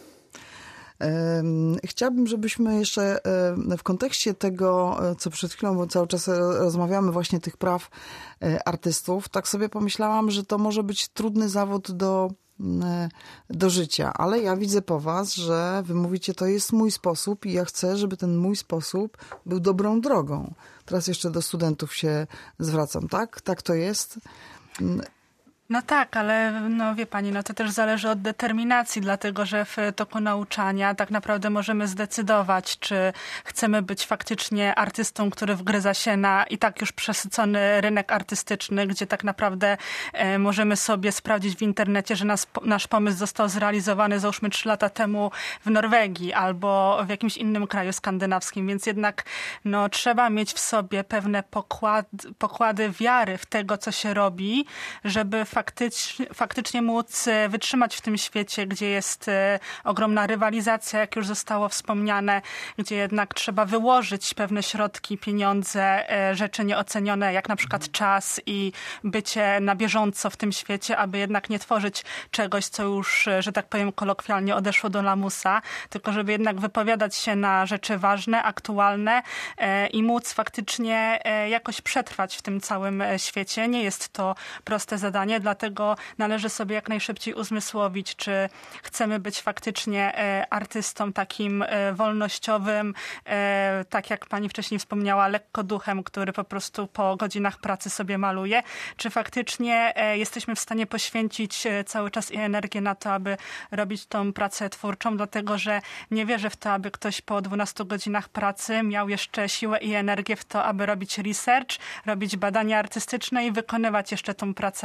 Chciałabym, żebyśmy jeszcze w kontekście tego, co przed chwilą, bo cały czas rozmawiamy właśnie tych praw artystów, tak sobie pomyślałam, że to może być trudny zawód do życia, ale ja widzę po was, że wy mówicie, to jest mój sposób i ja chcę, żeby ten mój sposób był dobrą drogą. Teraz jeszcze do studentów się zwracam, tak? Tak to jest? No tak, ale wie pani, to też zależy od determinacji, dlatego że w toku nauczania tak naprawdę możemy zdecydować, czy chcemy być faktycznie artystą, który wgryza się na i tak już przesycony rynek artystyczny, gdzie tak naprawdę możemy sobie sprawdzić w internecie, że nasz pomysł został zrealizowany załóżmy 3 lata temu w Norwegii albo w jakimś innym kraju skandynawskim, więc jednak trzeba mieć w sobie pewne pokłady wiary w tego, co się robi, żeby faktycznie móc wytrzymać w tym świecie, gdzie jest ogromna rywalizacja, jak już zostało wspomniane, gdzie jednak trzeba wyłożyć pewne środki, pieniądze, rzeczy nieocenione, jak na przykład czas i bycie na bieżąco w tym świecie, aby jednak nie tworzyć czegoś, co już, że tak powiem kolokwialnie, odeszło do lamusa, tylko żeby jednak wypowiadać się na rzeczy ważne, aktualne i móc faktycznie jakoś przetrwać w tym całym świecie. Nie jest to proste zadanie, dlatego należy sobie jak najszybciej uzmysłowić, czy chcemy być faktycznie artystą takim wolnościowym, tak jak pani wcześniej wspomniała, lekkoduchem, który po prostu po godzinach pracy sobie maluje, czy faktycznie jesteśmy w stanie poświęcić cały czas i energię na to, aby robić tą pracę twórczą, dlatego że nie wierzę w to, aby ktoś po 12 godzinach pracy miał jeszcze siłę i energię w to, aby robić research, robić badania artystyczne i wykonywać jeszcze tą pracę artystyczną,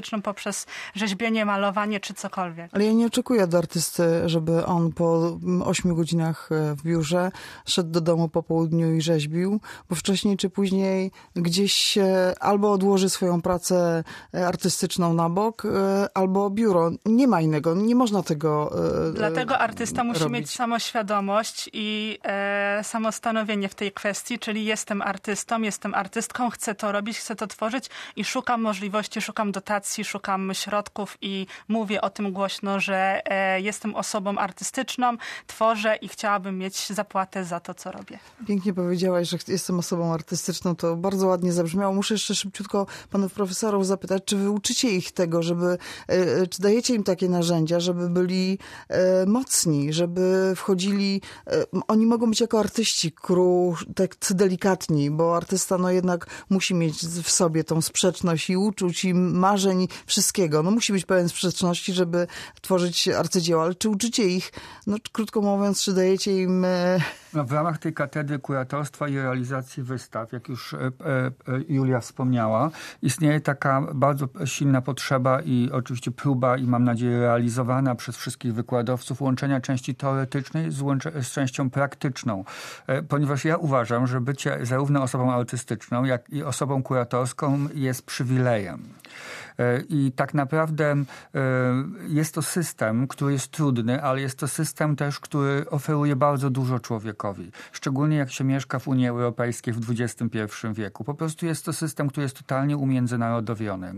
artystyczną poprzez rzeźbienie, malowanie czy cokolwiek. Ale ja nie oczekuję od artysty, żeby on po 8 godzinach w biurze szedł do domu po południu i rzeźbił, bo wcześniej czy później gdzieś albo odłoży swoją pracę artystyczną na bok, albo biuro. Nie ma innego, nie można tego Dlatego artysta musi robić. mieć samoświadomość i samostanowienie w tej kwestii, czyli jestem artystą, jestem artystką, chcę to robić, chcę to tworzyć i szukam możliwości, szukam dotacji, szukam środków i mówię o tym głośno, że jestem osobą artystyczną, tworzę i chciałabym mieć zapłatę za to, co robię. Pięknie powiedziałaś, że jestem osobą artystyczną, to bardzo ładnie zabrzmiało. Muszę jeszcze szybciutko panów profesorów zapytać, czy wy uczycie ich tego, czy dajecie im takie narzędzia, żeby byli mocni, żeby wchodzili, oni mogą być jako artyści tak delikatni, bo artysta jednak musi mieć w sobie tą sprzeczność i uczuć i marzeń, wszystkiego. Musi być pełen sprzeczności, żeby tworzyć arcydzieła, ale czy uczycie ich, krótko mówiąc, czy dajecie im... W ramach tej katedry kuratorstwa i realizacji wystaw, jak już Julia wspomniała, istnieje taka bardzo silna potrzeba i oczywiście próba i mam nadzieję realizowana przez wszystkich wykładowców łączenia części teoretycznej z częścią praktyczną. Ponieważ ja uważam, że bycie zarówno osobą artystyczną, jak i osobą kuratorską jest przywilejem. I tak naprawdę jest to system, który jest trudny, ale jest to system też, który oferuje bardzo dużo człowiekowi. Szczególnie jak się mieszka w Unii Europejskiej w XXI wieku. Po prostu jest to system, który jest totalnie umiędzynarodowiony,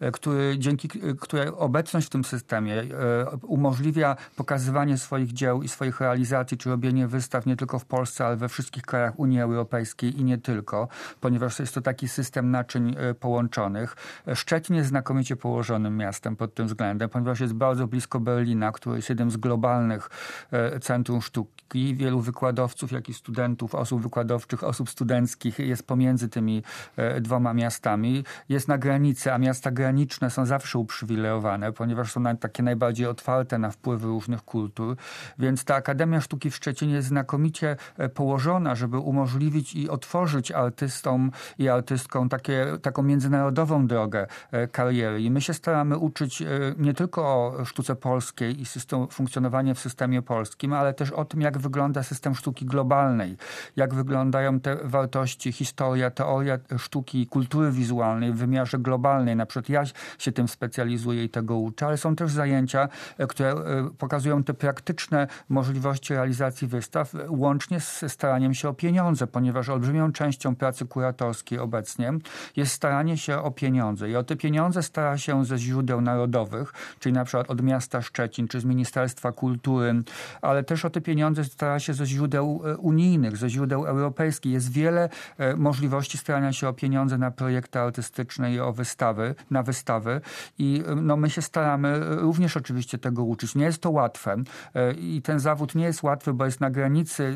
której obecność w tym systemie umożliwia pokazywanie swoich dzieł i swoich realizacji, czy robienie wystaw nie tylko w Polsce, ale we wszystkich krajach Unii Europejskiej i nie tylko, ponieważ jest to taki system naczyń połączonych. Szczecin jest znakomicie położonym miastem pod tym względem, ponieważ jest bardzo blisko Berlina, który jest jednym z globalnych centrum sztuki. Wielu wykładowców, jak i studentów, osób wykładowczych, osób studenckich jest pomiędzy tymi dwoma miastami. Jest na granicy, a miasta graniczne są zawsze uprzywilejowane, ponieważ są takie najbardziej otwarte na wpływy różnych kultur. Więc ta Akademia Sztuki w Szczecinie jest znakomicie położona, żeby umożliwić i otworzyć artystom i artystkom taką międzynarodową drogę kariery. I my się staramy uczyć nie tylko o sztuce polskiej i funkcjonowanie w systemie polskim, ale też o tym, jak wygląda system sztuki globalnej, jak wyglądają te wartości, historia, teoria sztuki i kultury wizualnej w wymiarze globalnej. Na przykład ja się tym specjalizuję i tego uczę, ale są też zajęcia, które pokazują te praktyczne możliwości realizacji wystaw, łącznie z staraniem się o pieniądze, ponieważ olbrzymią częścią pracy kuratorskiej obecnie jest staranie się o pieniądze. I o te pieniądze stara się ze źródeł narodowych, czyli na przykład od miasta Szczecin, czy z Ministerstwa Kultury, ale też o te pieniądze stara się ze źródeł unijnych, ze źródeł europejskich. Jest wiele możliwości starania się o pieniądze na projekty artystyczne i na wystawy. I my się staramy również oczywiście tego uczyć. Nie jest to łatwe i ten zawód nie jest łatwy, bo jest na granicy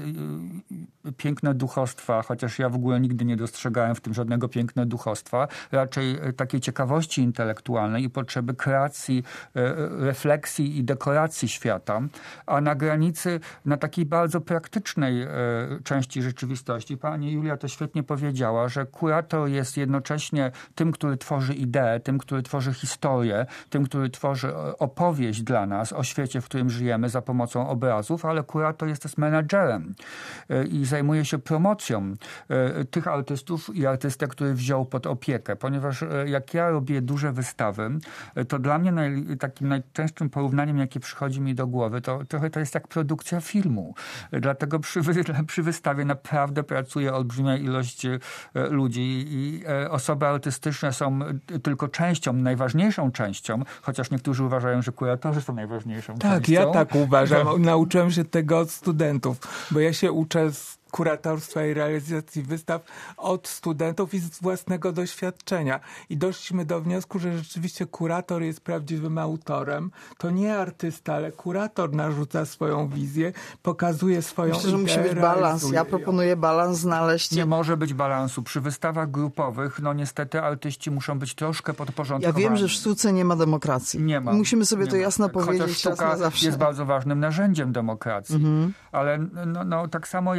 piękne duchostwa, chociaż ja w ogóle nigdy nie dostrzegałem w tym żadnego piękne duchostwa. Raczej takiej ciekawości intelektualnej i potrzeby kreacji, refleksji i dekoracji świata, a na granicy, na takiej bardzo praktycznej części rzeczywistości. Pani Julia to świetnie powiedziała, że kurator jest jednocześnie tym, który tworzy ideę, tym, który tworzy historię, tym, który tworzy opowieść dla nas o świecie, w którym żyjemy za pomocą obrazów, ale kurator jest też menadżerem i zajmuje się promocją tych artystów i artystek, który wziął pod opiekę, ponieważ jak ja robię duże wystawy, to dla mnie takim najczęstszym porównaniem, jakie przychodzi mi do głowy, to trochę to jest jak produkcja filmu. Dlatego przy wystawie naprawdę pracuje olbrzymia ilość ludzi i osoby artystyczne są tylko częścią, najważniejszą częścią, chociaż niektórzy uważają, że kuratorzy są najważniejszą częścią. Tak, ja tak uważam. Nauczyłem się tego od studentów, bo ja się uczę z kuratorstwa i realizacji wystaw od studentów i z własnego doświadczenia. I doszliśmy do wniosku, że rzeczywiście kurator jest prawdziwym autorem. To nie artysta, ale kurator narzuca swoją wizję, pokazuje swoją ideę. Myślę, że musi być balans. Ja proponuję balans znaleźć. Nie może być balansu. Przy wystawach grupowych, niestety artyści muszą być troszkę podporządkowani. Ja wiem, że w sztuce nie ma demokracji. Nie ma. Musimy sobie to jasno powiedzieć. Chociaż sztuka raz na zawsze. jest bardzo ważnym narzędziem demokracji. Ale tak samo jak w produkcji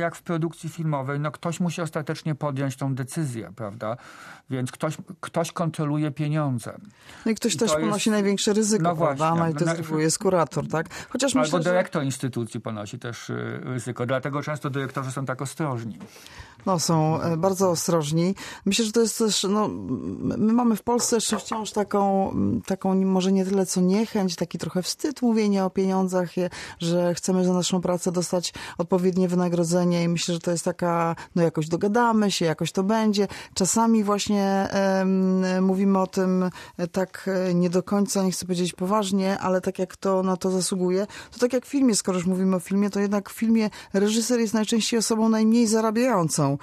produkcji filmowej, no ktoś musi ostatecznie podjąć tą decyzję, prawda? Więc ktoś kontroluje pieniądze. No i ktoś też ponosi największe ryzyko, no prawda? właśnie, No i to z reguły jest kurator, tak? Chociaż albo myślę, dyrektor instytucji ponosi też ryzyko. Dlatego często dyrektorzy są tak ostrożni. No, są bardzo ostrożni. Myślę, że to jest też, no, my mamy w Polsce jeszcze wciąż taką może nie tyle co niechęć, taki trochę wstyd mówienia o pieniądzach, że chcemy za naszą pracę dostać odpowiednie wynagrodzenie i myślę, że to jest taka, no jakoś dogadamy się, jakoś to będzie. Czasami właśnie mówimy o tym tak nie do końca, nie chcę powiedzieć poważnie, ale tak jak to na to zasługuje. To tak jak w filmie, skoro już mówimy o filmie, to jednak w filmie reżyser jest najczęściej osobą najmniej zarabiającą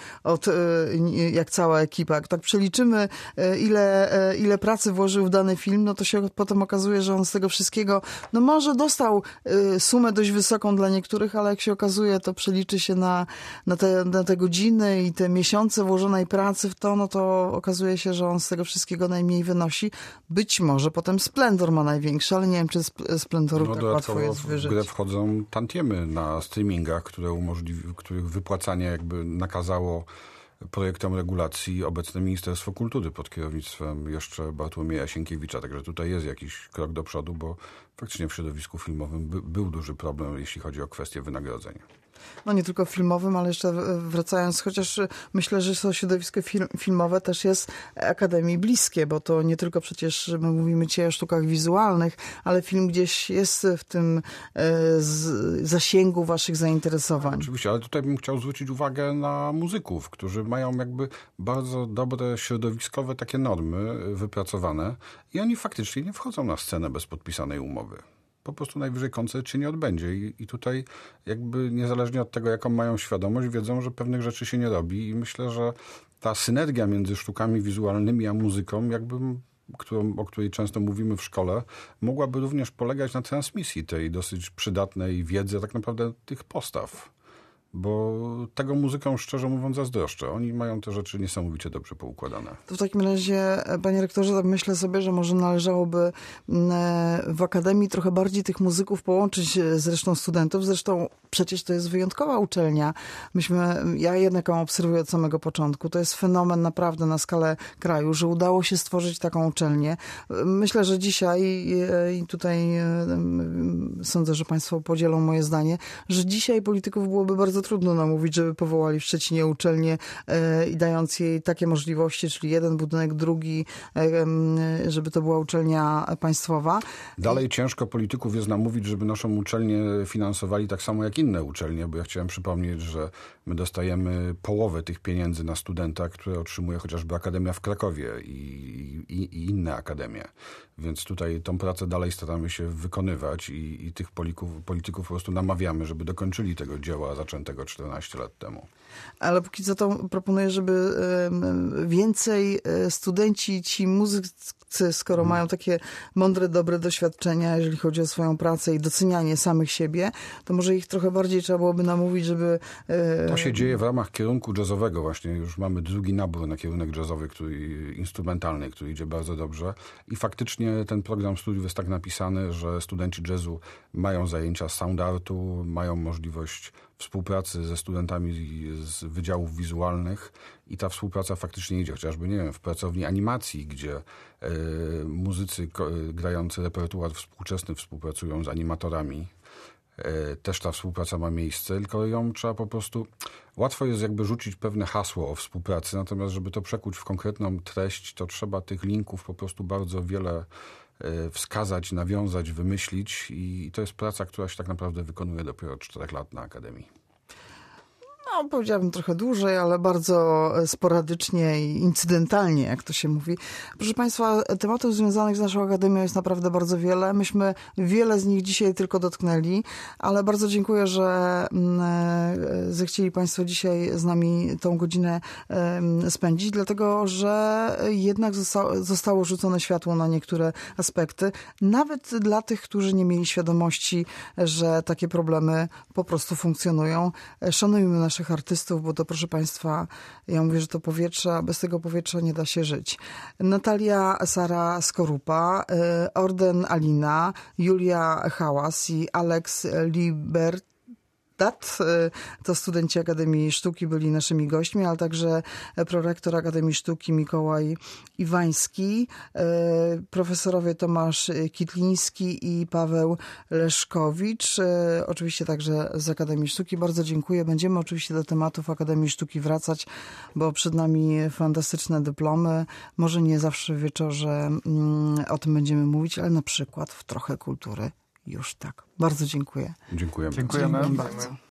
jak cała ekipa. Jak tak przeliczymy, ile pracy włożył w dany film, no to się potem okazuje, że on z tego wszystkiego, no może dostał sumę dość wysoką dla niektórych, ale jak się okazuje, to przeliczy się na te godziny i te miesiące włożonej pracy w to, no to okazuje się, że on z tego wszystkiego najmniej wynosi. Być może potem Splendor ma największy, ale nie wiem, czy Splendoru tak łatwo jest wyżyć. W grę wchodzą tantiemy na streamingach, których wypłacanie jakby nakazało projektom regulacji obecne Ministerstwo Kultury pod kierownictwem jeszcze Bartłomieja Sienkiewicza. Także tutaj jest jakiś krok do przodu, bo faktycznie w środowisku filmowym był duży problem, jeśli chodzi o kwestię wynagrodzeń. No nie tylko filmowym, ale jeszcze wracając, chociaż myślę, że to środowisko filmowe też jest Akademii bliskie, bo to nie tylko przecież my mówimy dzisiaj o sztukach wizualnych, ale film gdzieś jest w tym zasięgu waszych zainteresowań. Oczywiście, ale tutaj bym chciał zwrócić uwagę na muzyków, którzy mają jakby bardzo dobre środowiskowe takie normy wypracowane i oni faktycznie nie wchodzą na scenę bez podpisanej umowy. Po prostu najwyżej koncert się nie odbędzie i tutaj jakby niezależnie od tego, jaką mają świadomość, wiedzą, że pewnych rzeczy się nie robi i myślę, że ta synergia między sztukami wizualnymi a muzyką, o której często mówimy w szkole, mogłaby również polegać na transmisji tej dosyć przydatnej wiedzy, tak naprawdę tych postaw. Bo tego muzykom, szczerze mówiąc, zazdroszczę. Oni mają te rzeczy niesamowicie dobrze poukładane. To w takim razie, panie rektorze, tak myślę sobie, że może należałoby w Akademii trochę bardziej tych muzyków połączyć z resztą studentów. Zresztą przecież to jest wyjątkowa uczelnia. Ja jednak ją obserwuję od samego początku. To jest fenomen naprawdę na skalę kraju, że udało się stworzyć taką uczelnię. Myślę, że dzisiaj, i tutaj sądzę, że państwo podzielą moje zdanie, że dzisiaj polityków byłoby bardzo trudno namówić, żeby powołali w Szczecinie uczelnię i dając jej takie możliwości, czyli jeden budynek, drugi, żeby to była uczelnia państwowa. Dalej ciężko polityków jest namówić, żeby naszą uczelnię finansowali tak samo jak inne uczelnie, bo ja chciałem przypomnieć, że my dostajemy połowę tych pieniędzy na studenta, które otrzymuje chociażby Akademia w Krakowie i inne akademie. Więc tutaj tą pracę dalej staramy się wykonywać i tych polityków po prostu namawiamy, żeby dokończyli tego dzieła zaczętego 14 lat temu. Ale póki co to proponuję, żeby więcej studenci, ci muzycy, skoro mają takie mądre, dobre doświadczenia, jeżeli chodzi o swoją pracę i docenianie samych siebie, to może ich trochę bardziej trzeba byłoby namówić, żeby... To się dzieje w ramach kierunku jazzowego. Właśnie już mamy drugi nabór na kierunek jazzowy, instrumentalny, który idzie bardzo dobrze. I faktycznie ten program studiów jest tak napisany, że studenci jazzu mają zajęcia z sound artu, mają możliwość współpracy ze studentami z wydziałów wizualnych i ta współpraca faktycznie idzie. Chociażby, nie wiem, w pracowni animacji, gdzie muzycy grający repertuar współczesny współpracują z animatorami. Też ta współpraca ma miejsce, tylko ją trzeba po prostu... Łatwo jest jakby rzucić pewne hasło o współpracy, natomiast żeby to przekuć w konkretną treść, to trzeba tych linków po prostu bardzo wiele wskazać, nawiązać, wymyślić i to jest praca, która się tak naprawdę wykonuje dopiero od 4 lat na Akademii. No, powiedziałabym trochę dłużej, ale bardzo sporadycznie i incydentalnie, jak to się mówi. Proszę państwa, tematów związanych z naszą Akademią jest naprawdę bardzo wiele. Myśmy wiele z nich dzisiaj tylko dotknęli, ale bardzo dziękuję, że zechcieli państwo dzisiaj z nami tą godzinę spędzić, dlatego, że jednak zostało rzucone światło na niektóre aspekty, nawet dla tych, którzy nie mieli świadomości, że takie problemy po prostu funkcjonują. Szanujmy naszych artystów, bo to, proszę państwa, ja mówię, że to powietrze, a bez tego powietrza nie da się żyć. Natalia Sara Skorupa, Orden Alina, Julia Hałas i Alex dat. To studenci Akademii Sztuki byli naszymi gośćmi, ale także prorektor Akademii Sztuki Mikołaj Iwański, profesorowie Tomasz Kitliński i Paweł Leszkowicz, oczywiście także z Akademii Sztuki. Bardzo dziękuję. Będziemy oczywiście do tematów Akademii Sztuki wracać, bo przed nami fantastyczne dyplomy. Może nie zawsze w wieczorze o tym będziemy mówić, ale na przykład w Trochę Kultury już tak. Bardzo dziękuję. Dziękujemy. Dziękujemy bardzo.